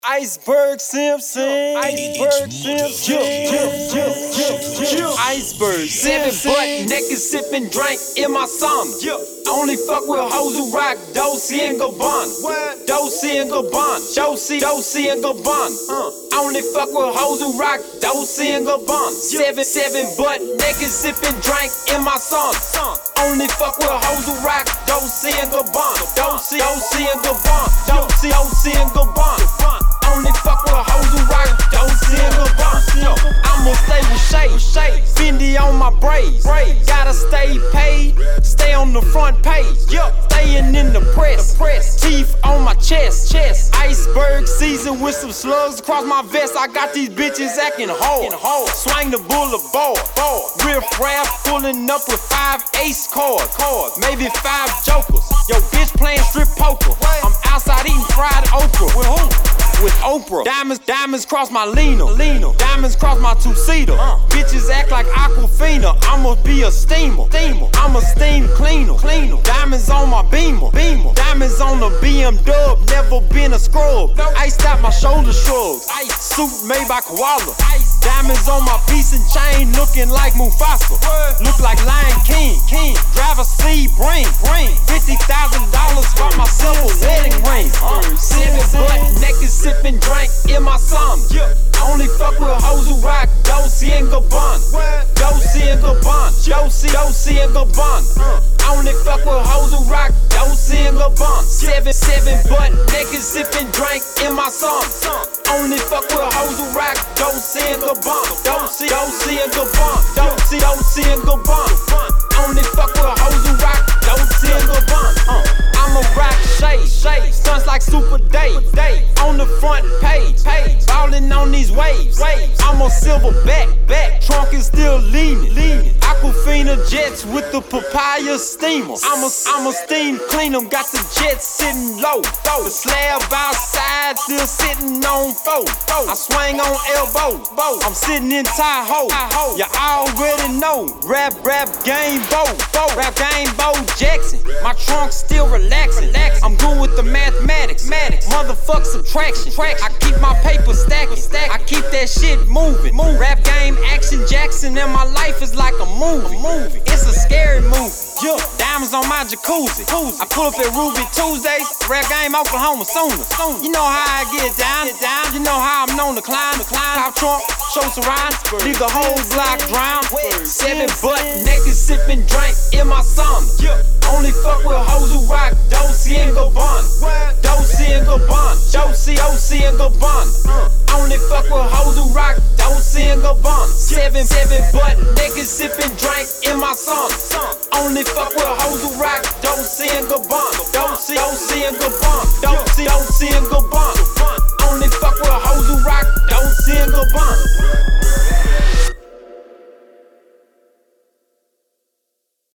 Iceberg Simpson, Iceberg Simpson, Iceberg Simpson. Butt naked sipping drink in my sauna. Only fuck with hoes who rock Dolce and Gabbana. Dolce and Gabbana, Dolce and Gabbana. Only fuck with hoes who rock Dolce and Gabbana. 7-7 butt naked sipping drink in my sauna. Only fuck with hoes who rock Dolce and Gabbana. Dolce and Gabbana, Dolce and Gabbana. Only fuck with hoes who rock Dolce and Gabbana. I'ma stay with Shay, Fendi on my braids. Gotta stay paid, stay on the front page. Staying in the press. Teeth on my chest. Iceberg season with some slugs across my vest. I got these bitches acting hard. Swing the boulevard. Riff rap pulling up with 5 ace cards. Maybe 5 jokers. Yo, bitch playing strip poker. I'm outside eating fried okra. With who? With Oprah. Diamonds cross my Lino. Diamonds cross my two-seater. Bitches act like Aquafina. I'ma be a steamer. I'm a steam cleaner. Diamonds on my Beamer. Diamonds on the BMW. Never been a scrub. Iced out my shoulder shrugs. Suit made by Koala. Diamonds on my piece and chain looking like Mufasa. Look like Lion King. Driver C, bring $50,000. Bought myself a wedding ring. 7 butt naked sipping drink in my sauna. Only fuck with hoes who rock Dolce and Gabbana. Dolce and Gabbana. Only fuck with hoes who rock Dolce and Gabbana. 7 butt naked sipping drink in my sauna. Only fuck with hoes who rock Dolce and Gabbana. Dolce and Gabbana. Dolce and Gabbana. Only fuck with hoes who rock Dolce and Gabbana. I'ma rock Shay, stunts like Super Dave. On the front page, ballin' on these waves. I'm on silver back, trunk is still leaning. Aquafina jets with the papaya steamer. I'm a steam clean 'em, got the jets sitting low. The slab outside still sitting on 4. I swing on elbows, I'm sitting in Tahoe. You already know, rap game Bo. Rap game Bo Jackson. My trunk still relaxing. I'm good with the mathematics. Motherfuck subtraction. I keep my paper stacking. I keep that shit moving. Rap game Action Jackson, and my life is like a movie. It's a scary movie. Diamonds on my jacuzzi. I pull up at Ruby Tuesdays. Rap game Oklahoma Sooners. You know how I get down. You know how I'm known to climb. Top trunk, show surround. Leave the whole block drown. 7 butt naked sipping drink in my sauna. Only fuck with hoes who rock Dolce and Gabbana. Dolce and Gabbana. Only fuck with hoes who rock Dolce and Gabbana. 7 butt naked sipping drink in my sauna. Only fuck with hoes who rock Dolce and Gabbana. Dolce and Gabbana.